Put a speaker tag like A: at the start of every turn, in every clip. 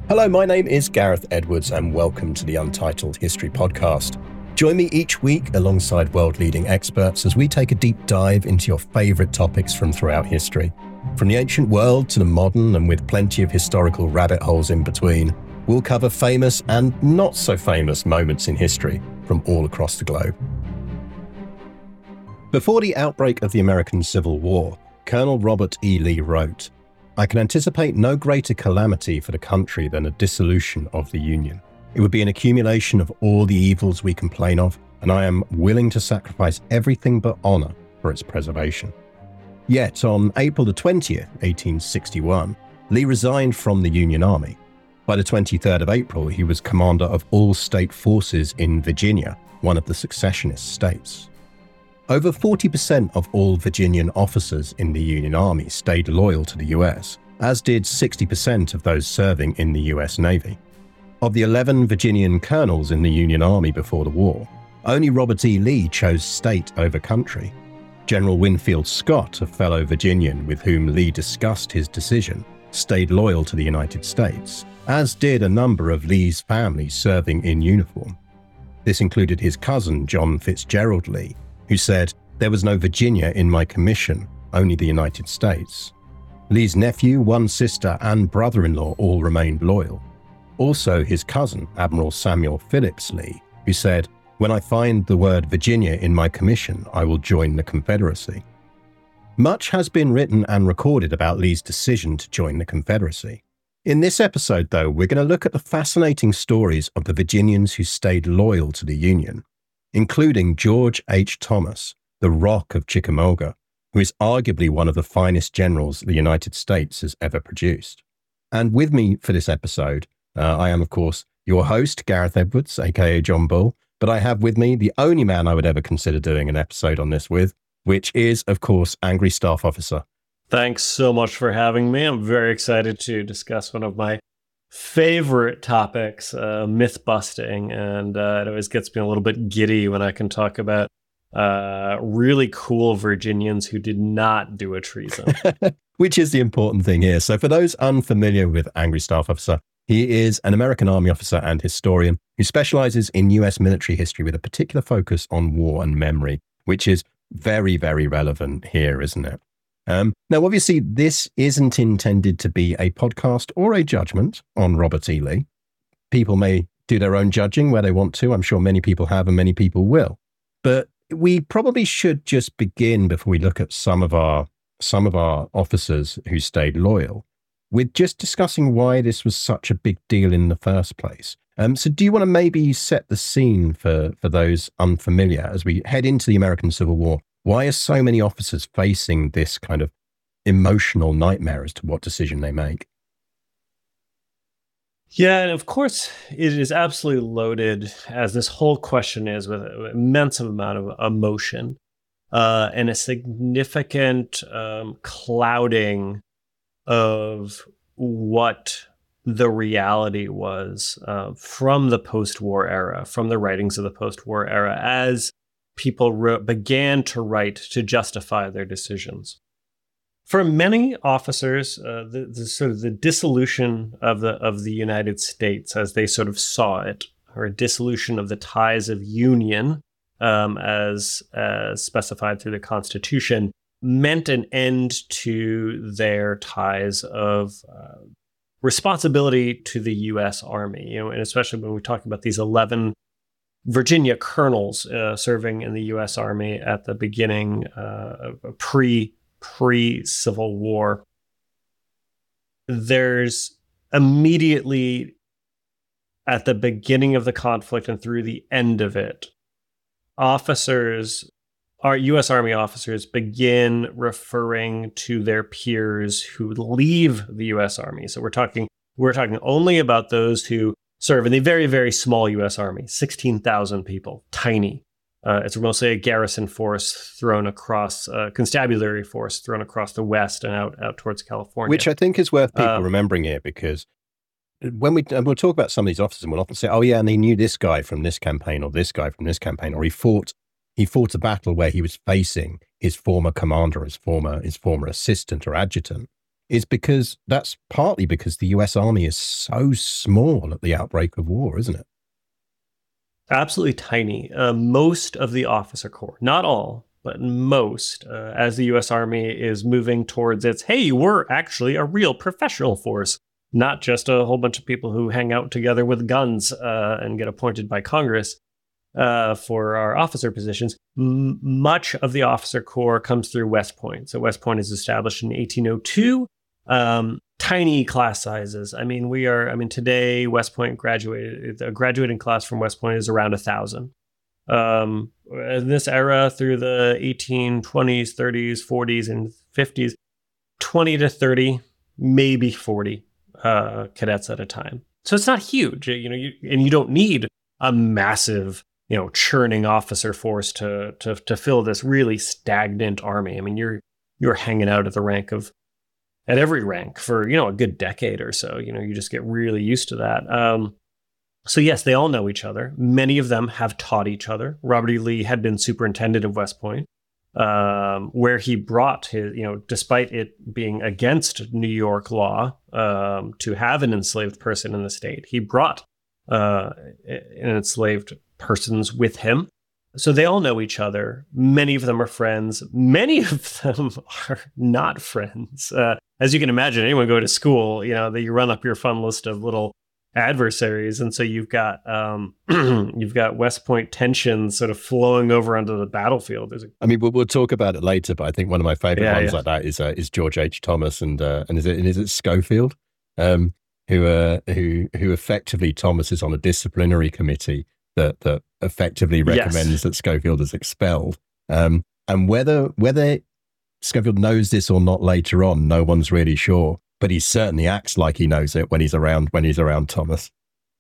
A: Hello, my name is Gareth Edwards and welcome to the Untitled History Podcast. Join me each week alongside world-leading experts as we take a deep dive into your favourite topics from throughout history. From the ancient world to the modern, and with plenty of historical rabbit holes in between, we'll cover famous and not so famous moments in history from all across the globe. Before the outbreak of the American Civil War, Colonel Robert E. Lee wrote, "I can anticipate no greater calamity for the country than a dissolution of the Union. It would be an accumulation of all the evils we complain of, and I am willing to sacrifice everything but honor for its preservation." Yet on April the 20th, 1861, Lee resigned from the Union Army. By the 23rd of April, he was commander of all state forces in Virginia, one of the secessionist states. Over 40% of all Virginian officers in the Union Army stayed loyal to the US, as did 60% of those serving in the US Navy. Of the 11 Virginian colonels in the Union Army before the war, only Robert E. Lee chose state over country. General Winfield Scott, a fellow Virginian with whom Lee discussed his decision, stayed loyal to the United States, as did a number of Lee's family serving in uniform. This included his cousin, John Fitzgerald Lee, who said, "There was no Virginia in my commission, only the United States." Lee's nephew, one sister, and brother-in-law all remained loyal. Also his cousin, Admiral Samuel Phillips Lee, who said, "When I find the word Virginia in my commission, I will join the Confederacy." Much has been written and recorded about Lee's decision to join the Confederacy. In this episode, though, we're going to look at the fascinating stories of the Virginians who stayed loyal to the Union, including George H. Thomas, the Rock of Chickamauga, who is arguably one of the finest generals the United States has ever produced. And with me for this episode, I am, of course, your host, Gareth Edwards, aka John Bull, but I have with me the only man I would ever consider doing an episode on this with, which is, of course, Angry Staff Officer.
B: Thanks so much for having me. I'm very excited to discuss one of my favorite topics, myth busting, and it always gets me a little bit giddy when I can talk about really cool Virginians who did not do a treason.
A: Which is the important thing here. So for those unfamiliar with Angry Staff Officer, he is an American Army officer and historian who specializes in US military history with a particular focus on war and memory, which is very, very relevant here, isn't it? Now, obviously, this isn't intended to be a podcast or a judgment on Robert E. Lee. People may do their own judging where they want to. I'm sure many people have and many people will. But we probably should just begin, before we look at some of our officers who stayed loyal, with just discussing why this was such a big deal in the first place. So do you want to maybe set the scene for those unfamiliar as we head into the American Civil War? Why are so many officers facing this kind of emotional nightmare as to what decision they make?
B: Yeah, and of course, it is absolutely loaded, as this whole question is, with an immense amount of emotion and a significant clouding of what the reality was from the post-war era, from the writings of the post-war era, as people began to write to justify their decisions. For many officers, the sort of the dissolution of the United States, as they sort of saw it, or a dissolution of the ties of union, as specified through the Constitution, meant an end to their ties of responsibility to the U.S. Army. And especially when we talk about these 11 Virginia colonels serving in the U.S. Army at the beginning of pre-Civil War. There's immediately at the beginning of the conflict and through the end of it, our U.S. Army officers begin referring to their peers who leave the U.S. Army. So we're talking only about those who serve in the very, very small U.S. Army, 16,000 people, tiny. It's mostly a garrison force thrown across, constabulary force thrown across the West and out towards California.
A: Which I think is worth people remembering here, because when we'll talk about some of these officers, and we'll often say, "Oh yeah, and they knew this guy from this campaign, or this guy from this campaign, or he fought a battle where he was facing his former commander, his former assistant or adjutant." is because that's partly because the US Army is so small at the outbreak of war, isn't it?
B: Absolutely tiny. Most of the officer corps, not all, but most, as the US Army is moving towards its, hey, we're actually a real professional force, not just a whole bunch of people who hang out together with guns and get appointed by Congress for our officer positions. Much of the officer corps comes through West Point. So West Point is established in 1802. Tiny class sizes. Today West Point graduated. A graduating class from West Point is around 1,000. In this era, through the 1820s, 30s, 40s, and 50s, 20 to 30, maybe 40 cadets at a time. So it's not huge, and you don't need a massive, churning officer force to fill this really stagnant army. I mean, you're hanging out at every rank for, a good decade or so. You just get really used to that. So yes, they all know each other. Many of them have taught each other. Robert E. Lee had been superintendent of West Point, where he brought his, despite it being against New York law to have an enslaved person in the state, he brought enslaved persons with him. So they all know each other. Many of them are friends. Many of them are not friends. As you can imagine, anyone go to school, that you run up your fun list of little adversaries, and so you've got West Point tensions sort of flowing over onto the battlefield.
A: We'll talk about it later, but I think one of my favorite ones like that is George H. Thomas and is it Schofield, who effectively Thomas is on a disciplinary committee that effectively recommends that Schofield is expelled. And whether Schofield knows this or not later on, no one's really sure. But he certainly acts like he knows it when he's around Thomas.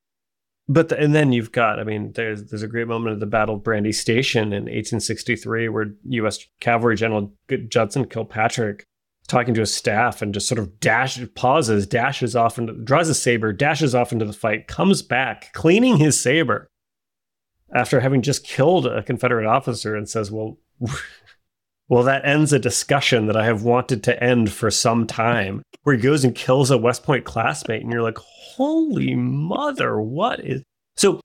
B: And then you've got, there's a great moment at the Battle of Brandy Station in 1863 where U.S. Cavalry General Judson Kilpatrick talking to his staff and just sort of draws a saber, dashes off into the fight, comes back, cleaning his saber after having just killed a Confederate officer, and says, well, that ends a discussion that I have wanted to end for some time, where he goes and kills a West Point classmate. And you're like, holy mother, what is... So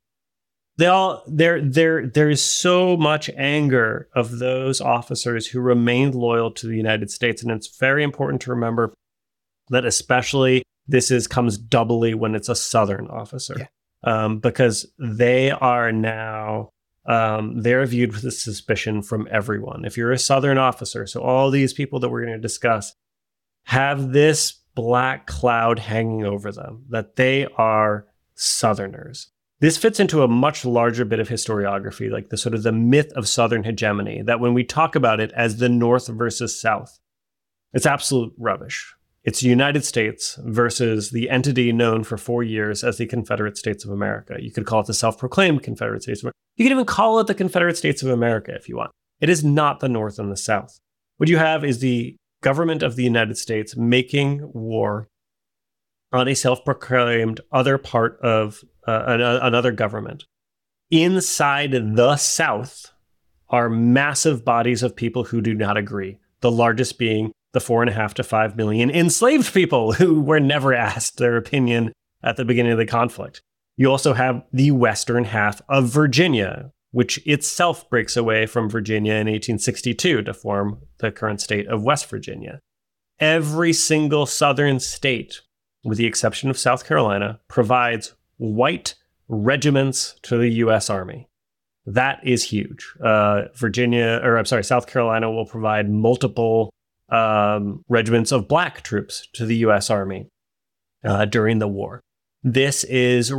B: there is so much anger of those officers who remained loyal to the United States. And it's very important to remember that especially comes doubly when it's a Southern officer. Yeah. Because they are now... they're viewed with suspicion from everyone. If you're a Southern officer, so all these people that we're going to discuss have this black cloud hanging over them, that they are Southerners. This fits into a much larger bit of historiography, like the sort of the myth of Southern hegemony, that when we talk about it as the North versus South, it's absolute rubbish. It's the United States versus the entity known for 4 years as the Confederate States of America. You could call it the self-proclaimed Confederate States of America. You can even call it the Confederate States of America if you want. It is not the North and the South. What you have is the government of the United States making war on a self-proclaimed other part of another government. Inside the South are massive bodies of people who do not agree, the largest being the 4.5 to 5 million enslaved people who were never asked their opinion at the beginning of the conflict. You also have the western half of Virginia, which itself breaks away from Virginia in 1862 to form the current state of West Virginia. Every single southern state, with the exception of South Carolina, provides white regiments to the U.S. Army. That is huge. South Carolina will provide multiple regiments of black troops to the U.S. Army during the war. This is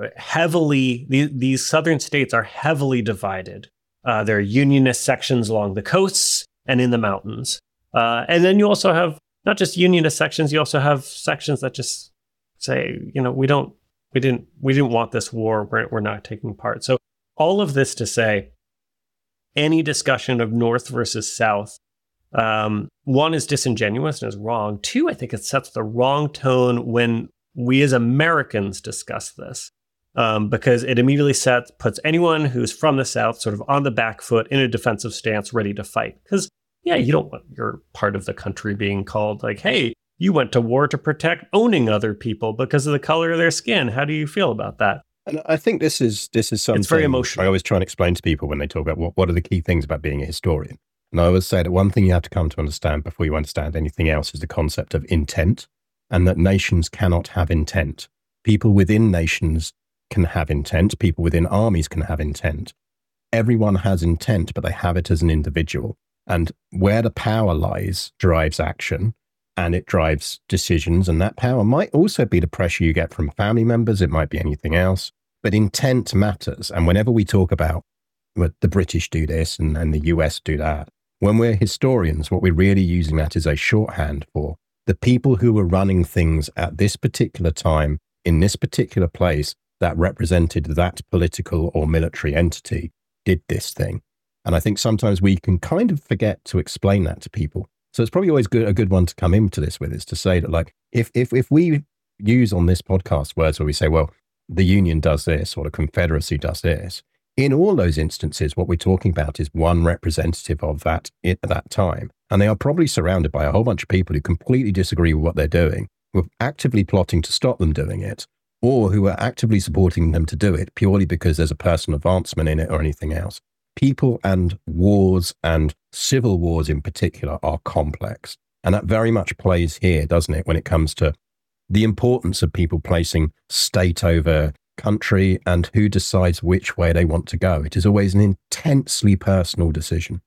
B: these southern states are heavily divided. There are Unionist sections along the coasts and in the mountains. And then you also have not just Unionist sections, you also have sections that just say, we didn't want this war, we're not taking part. So all of this to say, any discussion of North versus South, one, is disingenuous and is wrong. Two, I think it sets the wrong tone when we as Americans discuss this, because it immediately puts anyone who's from the South sort of on the back foot in a defensive stance, ready to fight. Because, you don't want your part of the country being called like, hey, You went to war to protect owning other people because of the color of their skin. How do you feel about that?
A: And I think this is something
B: it's very emotional.
A: I always try and explain to people when they talk about what are the key things about being a historian. And I always say that one thing you have to come to understand before you understand anything else is the concept of intent, and that nations cannot have intent. People within nations can have intent. People within armies can have intent. Everyone has intent, but they have it as an individual. And where the power lies drives action, and it drives decisions. And that power might also be the pressure you get from family members. It might be anything else. But intent matters. And whenever we talk about the British do this and the US do that, when we're historians, what we're really using that is a shorthand for the people who were running things at this particular time, in this particular place, that represented that political or military entity did this thing. And I think sometimes we can kind of forget to explain that to people. So it's probably always a good one to come into this with, is to say that, like, if we use on this podcast words where we say, well, the Union does this or the Confederacy does this, in all those instances, what we're talking about is one representative of that at that time. And they are probably surrounded by a whole bunch of people who completely disagree with what they're doing, who are actively plotting to stop them doing it, or who are actively supporting them to do it purely because there's a personal advancement in it or anything else. People and wars, and civil wars in particular, are complex. And that very much plays here, doesn't it, when it comes to the importance of people placing state over country and who decides which way they want to go. It is always an intensely personal decision.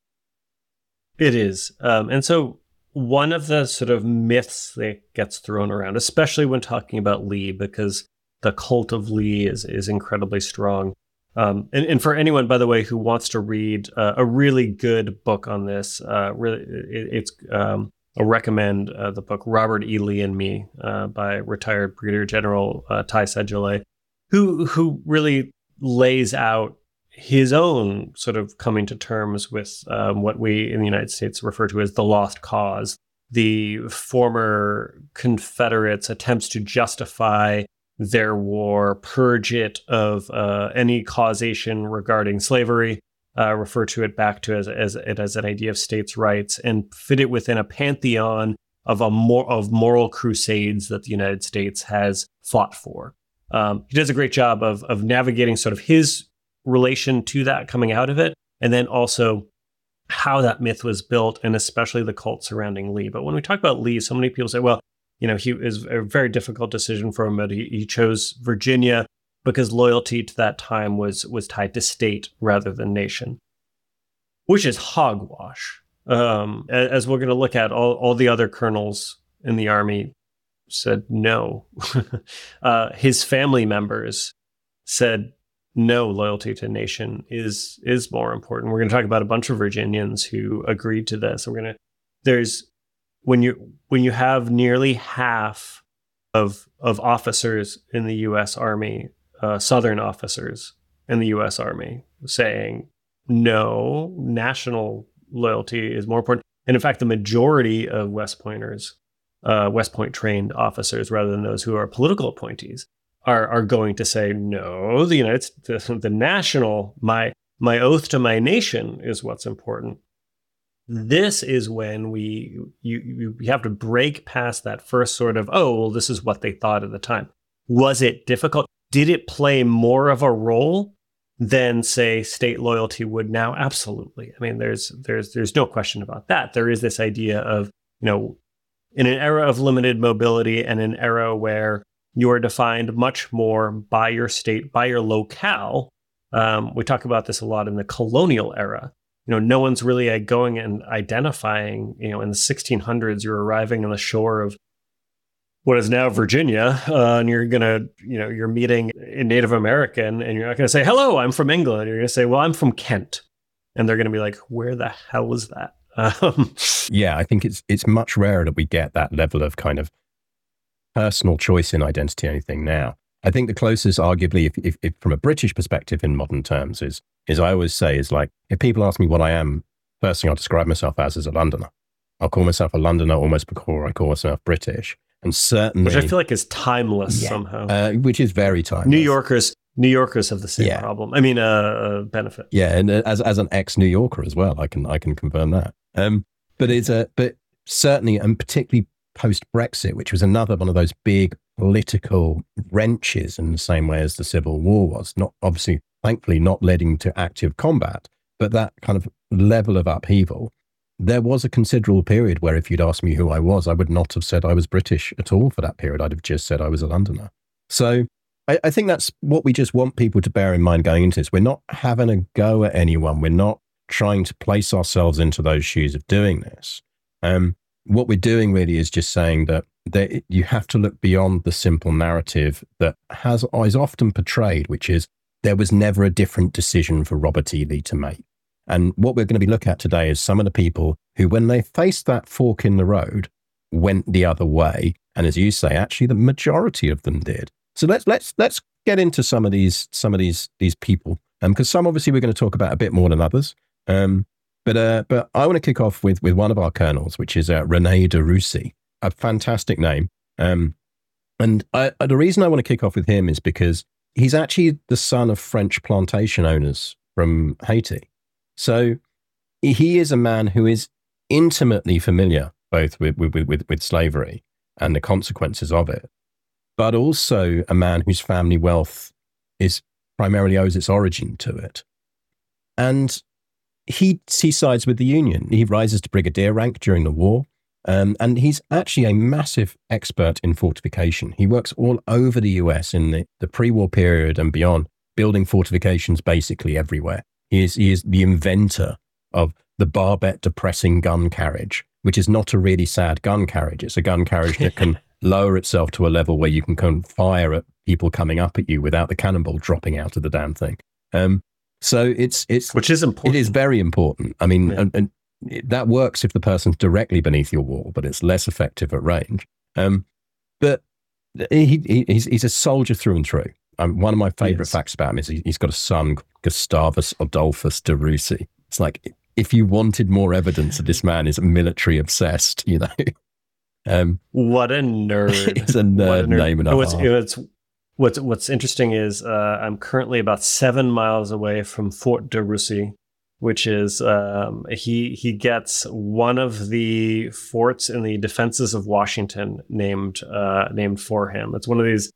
B: It is. And so one of the sort of myths that gets thrown around, especially when talking about Lee, because the cult of Lee is incredibly strong. And for anyone, by the way, who wants to read a really good book on this, I'll recommend the book Robert E. Lee and Me by retired Brigadier General Ty Sedgwick, who really lays out his own sort of coming to terms with what we in the United States refer to as the lost cause, the former Confederates' attempts to justify their war, purge it of any causation regarding slavery, refer to it back to as an idea of states' rights, and fit it within a pantheon of moral crusades that the United States has fought for. He does a great job of navigating sort of his relation to that coming out of it, and then also how that myth was built, and especially the cult surrounding Lee. But when we talk about Lee, so many people say, well, you know, he is a very difficult decision for him, but he chose Virginia because loyalty to that time was tied to state rather than nation, which is hogwash. As we're going to look at, all the other colonels in the Army said no. His family members said no, loyalty to nation is more important. We're going to talk about a bunch of Virginians who agreed to this. When you have nearly half of officers in the U.S. Army, Southern officers in the U.S. Army, saying no, national loyalty is more important. And in fact, the majority of West Pointers, West Point trained officers, rather than those who are political appointees, are going to say no. The national, my oath to my nation is what's important. This is when you have to break past that first sort of, oh, well, this is what they thought at the time. Was it difficult? Did it play more of a role than, say, state loyalty would now? Absolutely. I mean, there's no question about that. There is this idea of, you know, in an era of limited mobility and an era where you are defined much more by your state, by your locale. We talk about this a lot in the colonial era. You know, no one's really going and identifying, you know, in the 1600s, you're arriving on the shore of what is now Virginia, and you're meeting a Native American, and you're not going to say, hello, I'm from England. You're going to say, well, I'm from Kent. And they're going to be like, where the hell is that?
A: Yeah, I think it's much rarer that we get that level of kind of personal choice in identity or anything now. I think the closest, arguably, if from a British perspective in modern terms, is I always say is like, if people ask me what I am, first thing I'll describe myself as is a Londoner. I'll call myself a Londoner almost before I call myself British. And certainly,
B: which I feel like is timeless somehow.
A: Which is very timeless.
B: New Yorkers have the same problem. I mean, benefit.
A: Yeah, and as an ex-New Yorker as well, I can confirm that. But certainly, and particularly post-Brexit, which was another one of those big political wrenches in the same way as the Civil War was. Not obviously, thankfully, not leading to active combat, but that kind of level of upheaval. There was a considerable period where if you'd asked me who I was, I would not have said I was British at all for that period. I'd have just said I was a Londoner. So I think that's what we just want people to bear in mind going into this. We're not having a go at anyone. We're not trying to place ourselves into those shoes of doing this. What we're doing really is just saying that you have to look beyond the simple narrative that is often portrayed, which is there was never a different decision for Robert E. Lee to make. And what we're going to be looking at today is some of the people who, when they faced that fork in the road, went the other way. And as you say, actually, the majority of them did. So let's get into some of these people, because some obviously we're going to talk about a bit more than others. But I want to kick off with one of our colonels, which is René de Russie, a fantastic name. And the reason I want to kick off with him is because he's actually the son of French plantation owners from Haiti. So he is a man who is intimately familiar both with slavery and the consequences of it, but also a man whose family wealth primarily owes its origin to it. And he sides with the Union. He rises to brigadier rank during the war. And he's actually a massive expert in fortification. He works all over the US in the pre-war period and beyond, building fortifications basically everywhere. He is the inventor of the barbette depressing gun carriage, which is not a really sad gun carriage. It's a gun carriage that can lower itself to a level where you can fire at people coming up at you without the cannonball dropping out of the damn thing. So it's
B: which is important.
A: It is very important. I mean, yeah. and that works if the person's directly beneath your wall, but it's less effective at range. But he's a soldier through and through. One of my favorite facts about him is he's got a son, Gustavus Adolphus de Russie. It's like, if you wanted more evidence that this man is military obsessed, you know.
B: What a nerd.
A: It's a nerd name and a half.
B: What's interesting is I'm currently about 7 miles away from Fort de Russie, which is he gets one of the forts in the defenses of Washington named for him. It's one of these.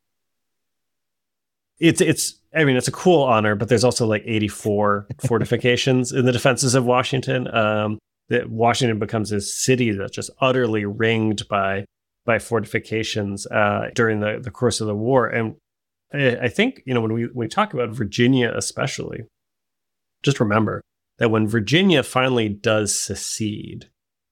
B: It's a cool honor, but there's also like 84 fortifications in the defenses of Washington. That Washington becomes this city that's just utterly ringed by fortifications during the course of the war. And I think, when we talk about Virginia especially, just remember that when Virginia finally does secede,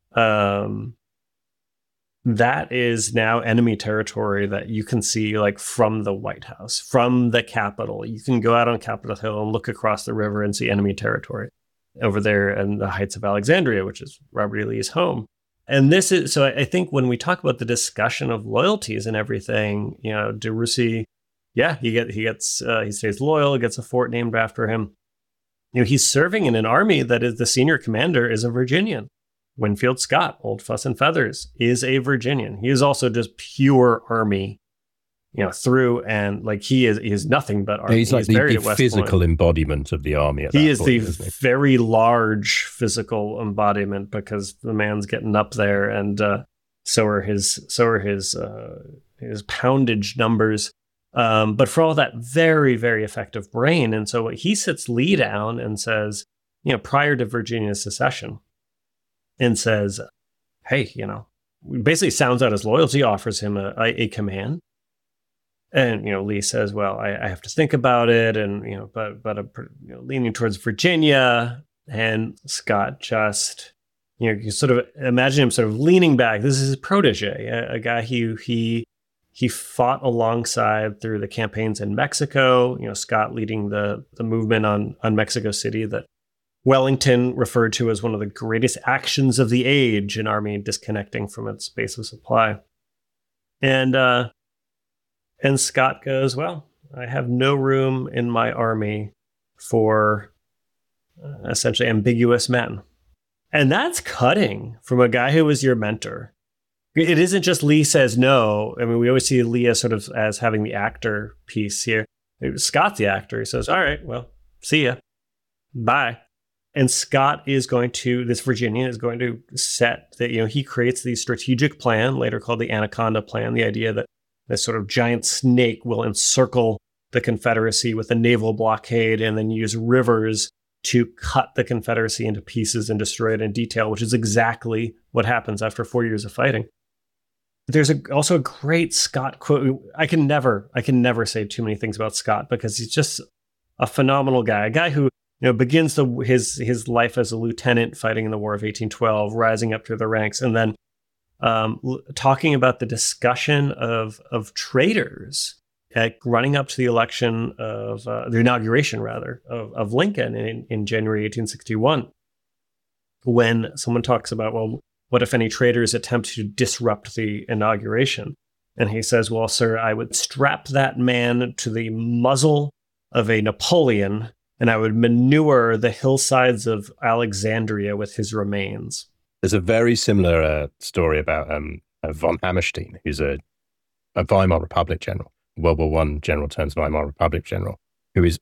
B: that is now enemy territory that you can see like from the White House, from the Capitol. You can go out on Capitol Hill and look across the river and see enemy territory over there in the Heights of Alexandria, which is Robert E. Lee's home. And this is, so I think when we talk about the discussion of loyalties and everything, de Russie, he stays loyal, gets a fort named after him. He's serving in an army that is the senior commander is a Virginian. Winfield Scott, Old Fuss and Feathers, is a Virginian. He is also just pure army, through and like he is nothing but army.
A: He's like the physical embodiment of the army.
B: He is the very large physical embodiment because the man's getting up there, and so are his poundage numbers. But for all that, very, very effective brain. And so he sits Lee down and says, prior to Virginia's secession, and says, hey, basically sounds out his loyalty, offers him a command. And, Lee says, well, I have to think about it. And, but leaning towards Virginia. And Scott just, you sort of imagine him sort of leaning back. This is his protege, a guy he fought alongside through the campaigns in Mexico, Scott leading the movement on Mexico City that Wellington referred to as one of the greatest actions of the age, an army disconnecting from its base of supply. And Scott goes, well, I have no room in my army for essentially ambiguous men. And that's cutting from a guy who was your mentor. It isn't just Lee says no. I mean, we always see Lee as sort of as having the actor piece here. Scott's the actor. He says, all right, well, see ya. Bye. And Scott is going to, this Virginian is going to set that, he creates the strategic plan, later called the Anaconda Plan, the idea that this sort of giant snake will encircle the Confederacy with a naval blockade and then use rivers to cut the Confederacy into pieces and destroy it in detail, which is exactly what happens after 4 years of fighting. There's also a great Scott quote. I can never say too many things about Scott because he's just a phenomenal guy, a guy who begins his life as a lieutenant fighting in the War of 1812, rising up through the ranks, and then talking about the discussion of traitors running up to the election of the inauguration, rather, of Lincoln in January 1861, when someone talks about, well, what if any traitors attempt to disrupt the inauguration? And he says, well, sir, I would strap that man to the muzzle of a Napoleon, and I would manure the hillsides of Alexandria with his remains.
A: There's a very similar story about von Hammerstein, who's a Weimar Republic general, World War I general turns Weimar Republic general, who is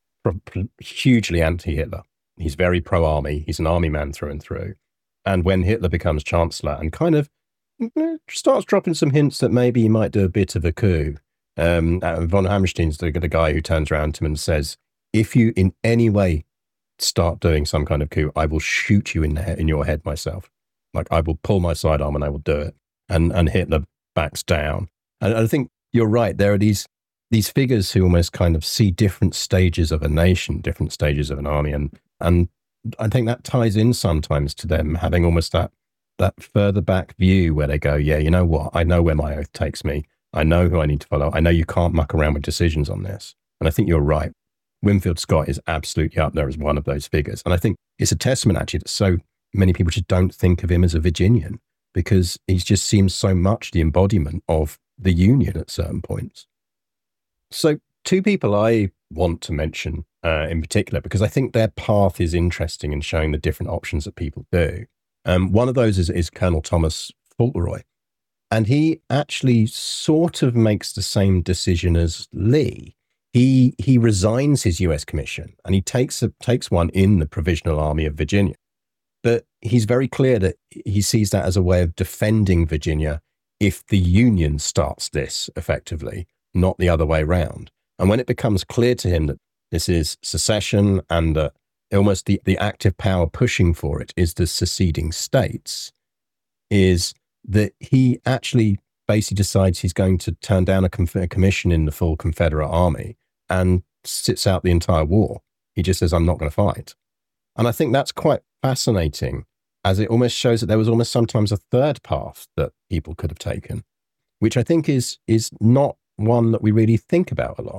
A: hugely anti-Hitler. He's very pro-army. He's an army man through and through. And when Hitler becomes chancellor and kind of starts dropping some hints that maybe he might do a bit of a coup, von Hammerstein's the guy who turns around to him and says, if you in any way start doing some kind of coup, I will shoot you in your head myself. Like, I will pull my sidearm and I will do it. And Hitler backs down. And I think you're right. There are these figures who almost kind of see different stages of a nation, different stages of an army. And I think that ties in sometimes to them having almost that further back view where they go, yeah, you know what? I know where my oath takes me. I know who I need to follow. I know you can't muck around with decisions on this. And I think you're right. Winfield Scott is absolutely up there as one of those figures. And I think it's a testament, actually, that so many people just don't think of him as a Virginian because he just seems so much the embodiment of the Union at certain points. So two people I want to mention in particular, because I think their path is interesting in showing the different options that people do. One of those is Colonel Thomas Fauntleroy. And he actually sort of makes the same decision as Lee. He resigns his U.S. commission and he takes one in the Provisional Army of Virginia. But he's very clear that he sees that as a way of defending Virginia if the Union starts this effectively, not the other way around. And when it becomes clear to him that this is secession and that almost the active power pushing for it is the seceding states, is that he actually basically decides he's going to turn down a commission in the full Confederate Army and sits out the entire war. He just says, I'm not going to fight. And I think that's quite fascinating, as it almost shows that there was almost sometimes a third path that people could have taken, which I think is not one that we really think about a lot.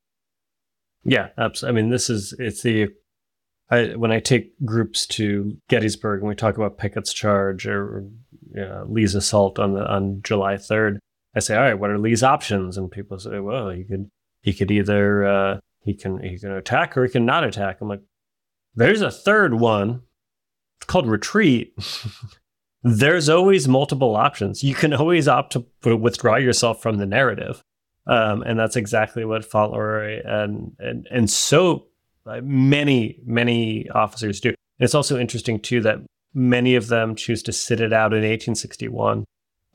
B: Yeah, absolutely. I mean, when I take groups to Gettysburg and we talk about Pickett's charge or Lee's assault on July 3rd, I say, all right, what are Lee's options? And people say, well, he could either he can attack or he can not attack. I'm like, there's a third one. It's called retreat. There's always multiple options. You can always opt to withdraw yourself from the narrative. And that's exactly what Fauntleroy and so many officers do. And it's also interesting too that many of them choose to sit it out in 1861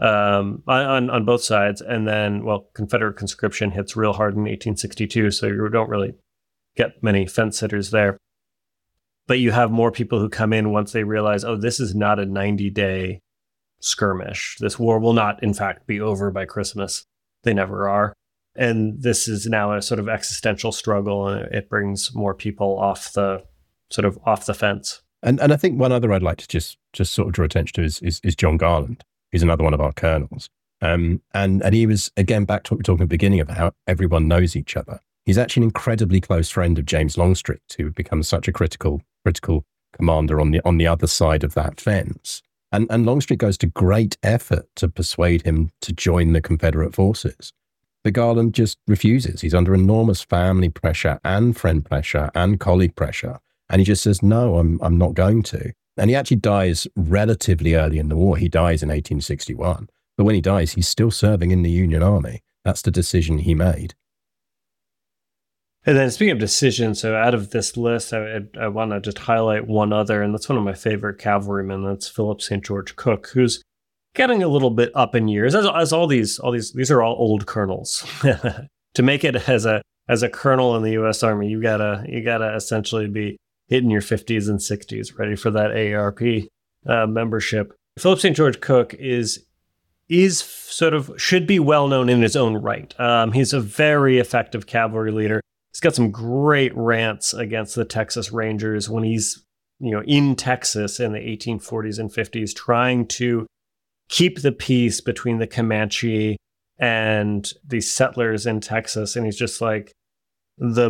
B: on both sides, and then Confederate conscription hits real hard in 1862, so you don't really get many fence sitters there. But you have more people who come in once they realize, oh, this is not a 90-day skirmish. This war will not, in fact, be over by Christmas. They never are. And this is now a sort of existential struggle, and it brings more people off the fence. And
A: I think one other I'd like to just sort of draw attention to is John Garland. He's another one of our colonels. And he was, again, back to what we were talking at the beginning about how everyone knows each other. He's actually an incredibly close friend of James Longstreet, who becomes such a critical commander on the other side of that fence. And Longstreet goes to great effort to persuade him to join the Confederate forces. But Garland just refuses. He's under enormous family pressure and friend pressure and colleague pressure. And he just says, no, I'm not going to. And he actually dies relatively early in the war. He dies in 1861. But when he dies, he's still serving in the Union Army. That's the decision he made.
B: And then speaking of decisions, so out of this list, I want to just highlight one other, and that's one of my favorite cavalrymen. That's Philip St. George Cooke, who's getting a little bit up in years, as all these are all old colonels. To make it as a colonel in the U.S. Army, you gotta essentially be hitting your 50s and 60s, ready for that AARP membership. Philip St. George Cooke is sort of should be well known in his own right. He's a very effective cavalry leader. He's got some great rants against the Texas Rangers when he's, in Texas in the 1840s and 50s, trying to keep the peace between the Comanche and the settlers in Texas. And he's just like, my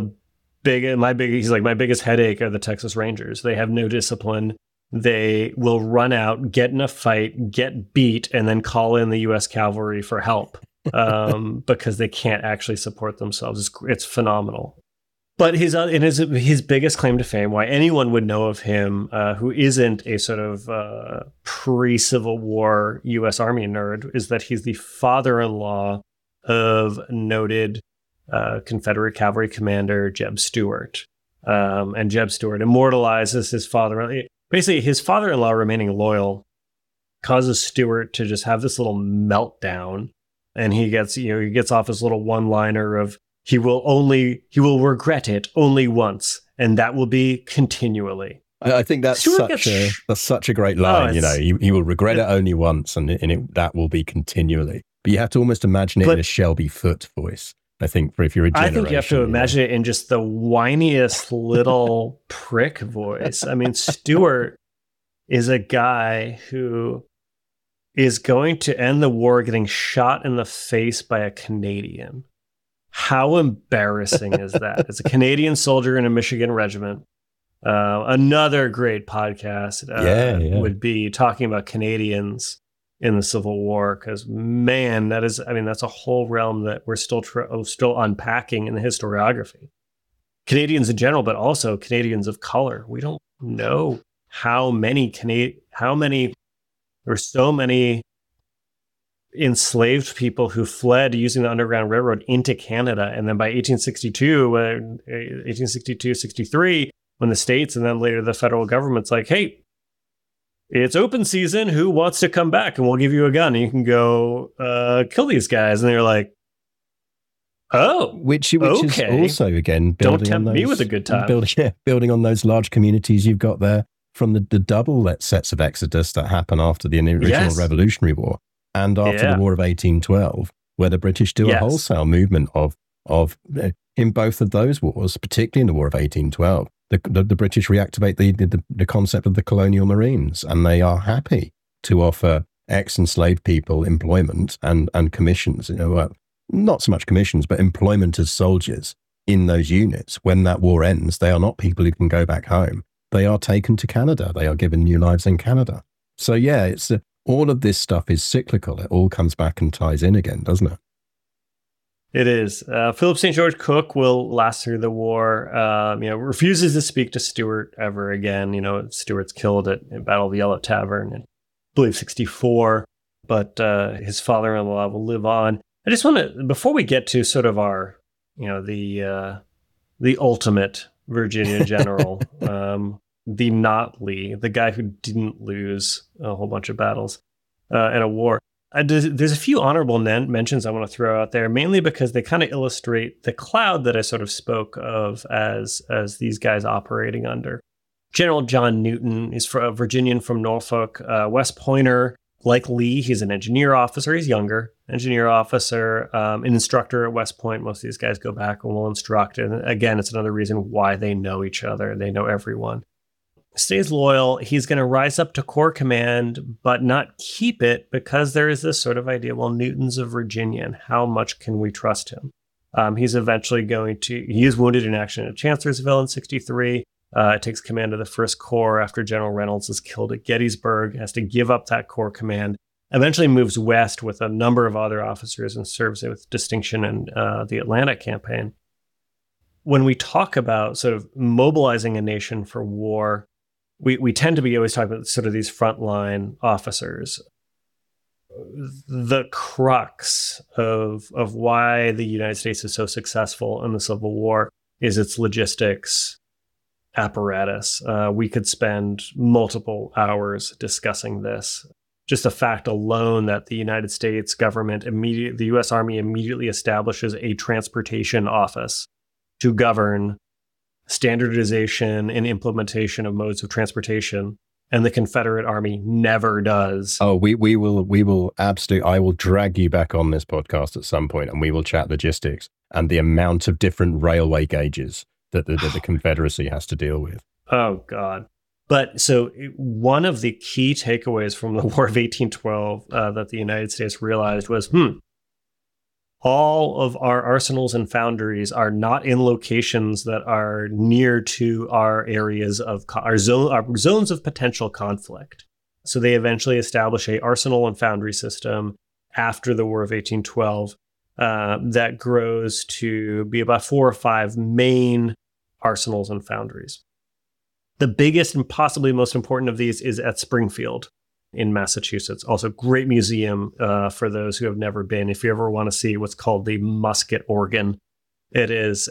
B: biggest headache are the Texas Rangers. They have no discipline. They will run out, get in a fight, get beat, and then call in the U.S. cavalry for help. Because they can't actually support themselves. It's phenomenal. But his biggest claim to fame, why anyone would know of him who isn't a sort of pre-Civil War U.S. Army nerd, is that he's the father-in-law of noted Confederate cavalry commander Jeb Stuart. And Jeb Stuart immortalizes his father. Basically, his father-in-law remaining loyal causes Stuart to just have this little meltdown. And he gets off his little one-liner of he will regret it only once, and that will be continually.
A: I think that's such a great line. He will regret it only once, and that will be continually. But you have to almost imagine it in a Shelby Foote voice. I think if you're a generation,
B: I think you have to imagine it in just the whiniest little prick voice. I mean, Stuart is a guy who is going to end the war getting shot in the face by a Canadian. How embarrassing is that? It's a Canadian soldier in a Michigan regiment. Another great podcast would be talking about Canadians in the Civil War, because man, that's a whole realm that we're still unpacking in the historiography. Canadians in general, but also Canadians of color. We don't know how many there were so many enslaved people who fled using the Underground Railroad into Canada. And then by 1862, 63, when the states and then later the federal government's like, hey, it's open season. Who wants to come back? And we'll give you a gun and you can go kill these guys. And they're like, oh,
A: which is also, again,
B: don't tempt me with a good time.
A: Building on those large communities you've got there from the double sets of exodus that happen after the original Revolutionary War and after the War of 1812, where the British do a wholesale movement of in both of those wars, particularly in the War of 1812. The British reactivate the concept of the colonial marines, and they are happy to offer ex-enslaved people employment and commissions. Not so much commissions, but employment as soldiers in those units. When that war ends, they are not people who can go back home. They are taken to Canada. They are given new lives in Canada. So it's all of this stuff is cyclical. It all comes back and ties in again, doesn't it?
B: It is. Philip St. George Cooke will last through the war. Refuses to speak to Stuart ever again. Stuart's killed at Battle of the Yellow Tavern in, I believe, 64. But his father-in-law will live on. I just want to, before we get to sort of our, the ultimate Virginia general, the Notley, the guy who didn't lose a whole bunch of battles in a war. There's a few honorable mentions I want to throw out there, mainly because they kind of illustrate the cloud that I sort of spoke of as these guys operating under. General John Newton is a Virginian from Norfolk. West Pointer, like Lee, he's an engineer officer. He's younger, engineer officer, an instructor at West Point. Most of these guys go back and will instruct. And again, it's another reason why they know each other. They know everyone. Stays loyal. He's going to rise up to Corps Command, but not keep it because there is this sort of idea, well, Newton's a Virginian. How much can we trust him? He's eventually he is wounded in action at Chancellorsville in 63. Takes command of the 1st Corps after General Reynolds is killed at Gettysburg, has to give up that Corps command, eventually moves west with a number of other officers and serves with distinction in the Atlantic campaign. When we talk about sort of mobilizing a nation for war, we tend to be always talking about sort of these frontline officers. The crux of why the United States is so successful in the Civil War is its logistics apparatus. We could spend multiple hours discussing this. Just the fact alone that the United States government, the U.S. Army immediately establishes a transportation office to govern standardization and implementation of modes of transportation, and the Confederate Army never does.
A: Oh, we will absolutely. I will drag you back on this podcast at some point, and we will chat logistics and the amount of different railway gauges that the Confederacy has to deal with.
B: Oh God. But so one of the key takeaways from the War of 1812 that the United States realized was, all of our arsenals and foundries are not in locations that are near to our areas of our zones of potential conflict. So they eventually establish a arsenal and foundry system after the War of 1812 that grows to be about 4 or 5 main arsenals and foundries. The biggest and possibly most important of these is at Springfield in Massachusetts. Also, great museum for those who have never been. If you ever want to see what's called the musket organ, it is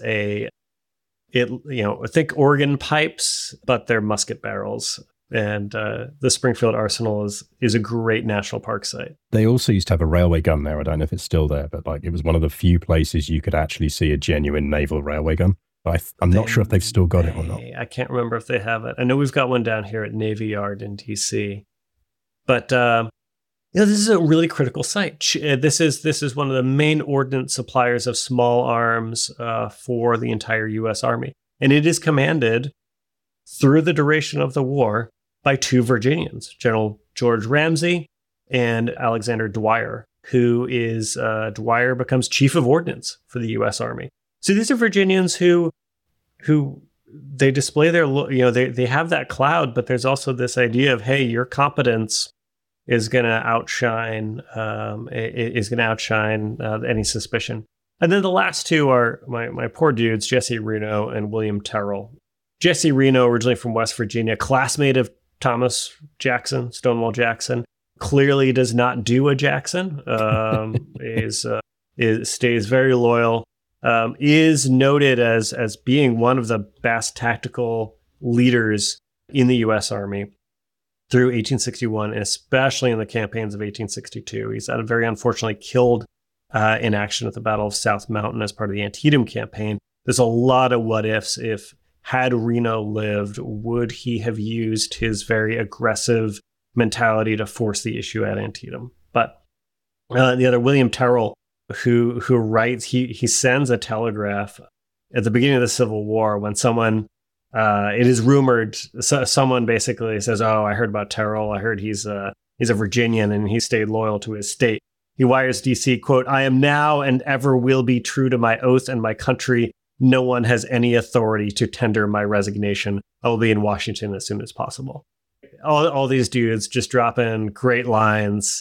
B: think organ pipes, but they're musket barrels. And the Springfield Arsenal is a great national park site.
A: They also used to have a railway gun there. I don't know if it's still there, but it was one of the few places you could actually see a genuine naval railway gun. I'm not sure if they've still got it or not.
B: I can't remember if they have it. I know we've got one down here at Navy Yard in DC. But this is a really critical site. This is one of the main ordnance suppliers of small arms for the entire U.S. Army. And it is commanded through the duration of the war by 2 Virginians, General George Ramsey and Alexander Dwyer, Dwyer becomes chief of ordnance for the U.S. Army. So these are Virginians who they display their, they have that cloud, but there's also this idea of, hey, your competence is going to outshine any suspicion. And then the last 2 are my poor dudes, Jesse Reno and William Terrell. Jesse Reno, originally from West Virginia, classmate of Thomas Jackson, Stonewall Jackson, clearly does not do a Jackson. Stays very loyal. Is noted as being one of the best tactical leaders in the U.S. Army through 1861, and especially in the campaigns of 1862. He's very unfortunately killed in action at the Battle of South Mountain as part of the Antietam campaign. There's a lot of what ifs. If had Reno lived, would he have used his very aggressive mentality to force the issue at Antietam? But the other, William Terrell, who writes, he sends a telegraph at the beginning of the Civil War when someone, it is rumored, someone basically says, "Oh, I heard about Terrell. I heard he's a Virginian and he stayed loyal to his state." He wires DC, quote, "I am now and ever will be true to my oath and my country. No one has any authority to tender my resignation. I will be in Washington as soon as possible." All these dudes just drop in great lines.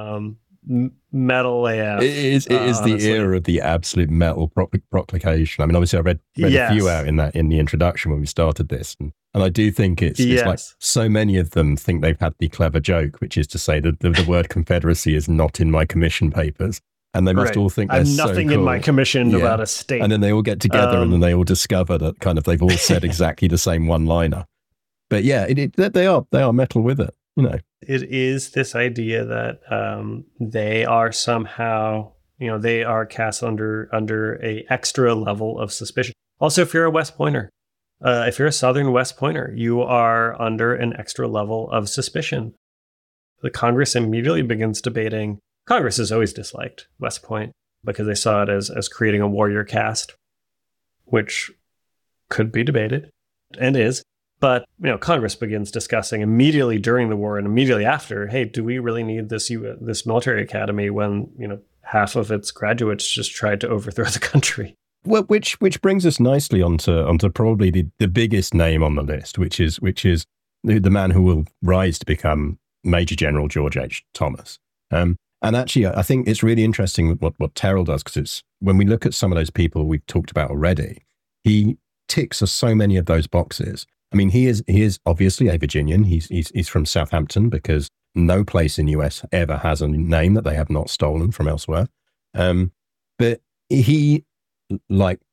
B: Metal AF.
A: It is the era of the absolute metal proclamation. I mean, obviously, I read a few out in the introduction when we started this, and I do think it's like so many of them think they've had the clever joke, which is to say that the word Confederacy is not in my commission papers, and they must all think there's
B: nothing
A: so cool.
B: in my commission about a state.
A: And then they all get together, and then they all discover that kind of they've all said exactly the same one-liner. But yeah, they are metal with it,
B: It is this idea that they are somehow, they are cast under a extra level of suspicion. Also, if you're a West Pointer, if you're a Southern West Pointer, you are under an extra level of suspicion. The Congress immediately begins debating. Congress has always disliked West Point because they saw it as creating a warrior caste, which could be debated and is. But Congress begins discussing immediately during the war and immediately after, hey, do we really need this military academy when half of its graduates just tried to overthrow the country?
A: Well, which brings us nicely onto probably the biggest name on the list, which is the man who will rise to become Major General George H. Thomas. And actually, I think it's really interesting what Terrell does, because it's when we look at some of those people we've talked about already, he ticks so many of those boxes. I mean, he is obviously a Virginian. He's from Southampton, because no place in the US ever has a name that they have not stolen from elsewhere. But he, like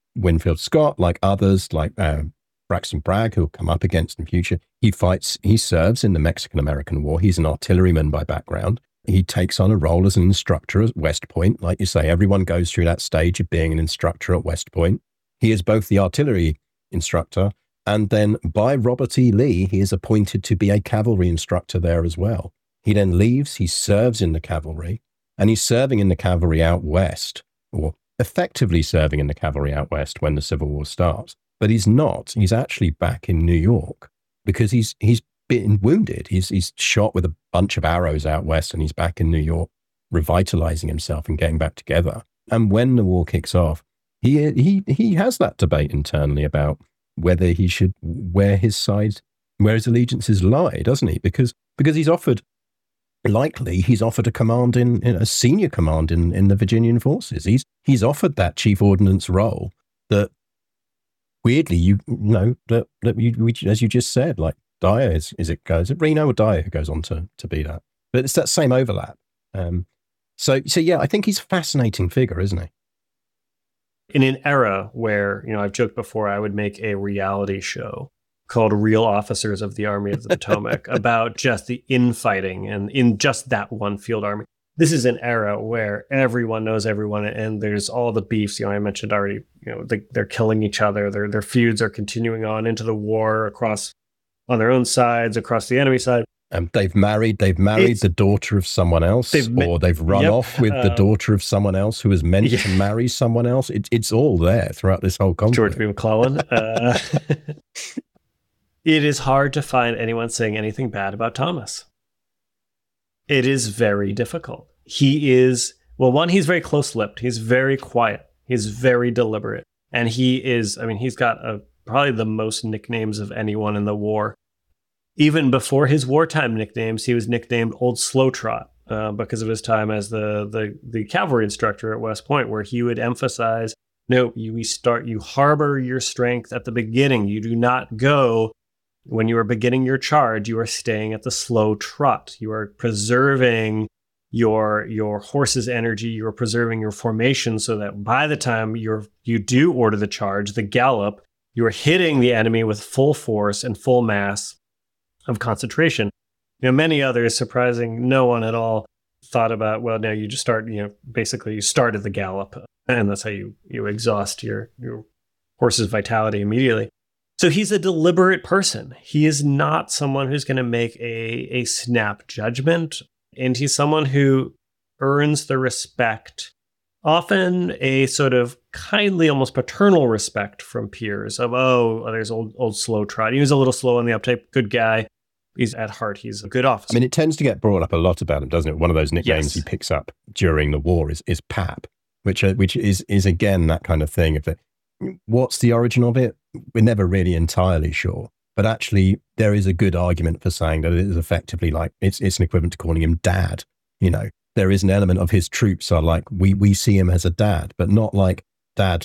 A: Winfield Scott, like others, like Braxton Bragg, who'll come up against in future. He serves in the Mexican-American War. He's an artilleryman by background. He takes on a role as an instructor at West Point. Like you say, everyone goes through that stage of being an instructor at West Point. He is both the artillery instructor, and then by Robert E. Lee, he is appointed to be a cavalry instructor there as well. He then leaves, he serves in the cavalry, and he's serving in the cavalry out west, or effectively serving in the cavalry out west when the Civil War starts. But he's not. He's actually back in New York because he's been wounded. He's shot with a bunch of arrows out west, and he's back in New York, revitalizing himself and getting back together. And when the war kicks off, he has that debate internally about whether he should, where his allegiances lie, doesn't he? Because he's offered a command in a senior command in the Virginian forces. He's offered that chief ordnance role that weirdly, as you just said, like Dyer is it Reno or Dyer who goes on to be that? But it's that same overlap. So yeah, I think he's a fascinating figure, isn't he?
B: In an era where, I've joked before, I would make a reality show called Real Officers of the Army of the Potomac about just the infighting and in just that one field army. This is an era where everyone knows everyone, and there's all the beefs. I mentioned already, they're killing each other. Their feuds are continuing on into the war on their own sides, across the enemy side.
A: They've married the daughter of someone else, or they've run off with the daughter of someone else who is meant to marry someone else. It's all there throughout this whole conflict.
B: George B. McClellan. It is hard to find anyone saying anything bad about Thomas. It is very difficult. He is, he's very close-lipped. He's very quiet. He's very deliberate. And he's got probably the most nicknames of anyone in the war. Even before his wartime nicknames, he was nicknamed Old Slow Trot because of his time as the cavalry instructor at West Point, where he would emphasize, no, you harbor your strength at the beginning. You do not go when you are beginning your charge. You are staying at the slow trot. You are preserving your horse's energy. You are preserving your formation so that by the time you do order the charge, the gallop, you are hitting the enemy with full force and full mass of concentration. Many others, surprising no one at all, thought about, now you just start, basically you started the gallop, and that's how you exhaust your horse's vitality immediately. So he's a deliberate person. He is not someone who's going to make a snap judgment, and he's someone who earns the respect, often a sort of kindly, almost paternal respect from peers of, there's old Slow Trot. He was a little slow on the uptake, good guy. He's at heart, he's a good officer.
A: It tends to get brought up a lot about him, doesn't it? One of those nicknames he picks up during the war is Pap, which is again that kind of thing. What's the origin of it? We're never really entirely sure. But actually, there is a good argument for saying that it is effectively like, it's an equivalent to calling him Dad. There is an element of his troops are like, we see him as a dad, but not like Dad,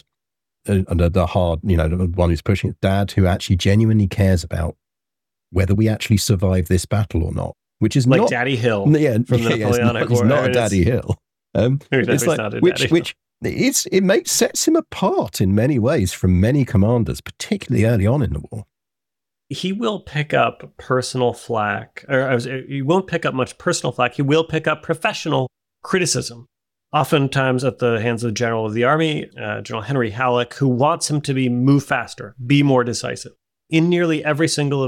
A: the hard, the one who's pushing it, Dad who actually genuinely cares about whether we actually survive this battle or not, which is
B: like
A: not
B: Daddy Hill.
A: From the Napoleonic War. He's not a Daddy Hill.
B: It's like
A: it sets him apart in many ways from many commanders, particularly early on in the war.
B: He will pick up personal flack, he won't pick up much personal flack. He will pick up professional criticism, oftentimes at the hands of the general of the army, General Henry Halleck, who wants him to move faster, be more decisive. In nearly every single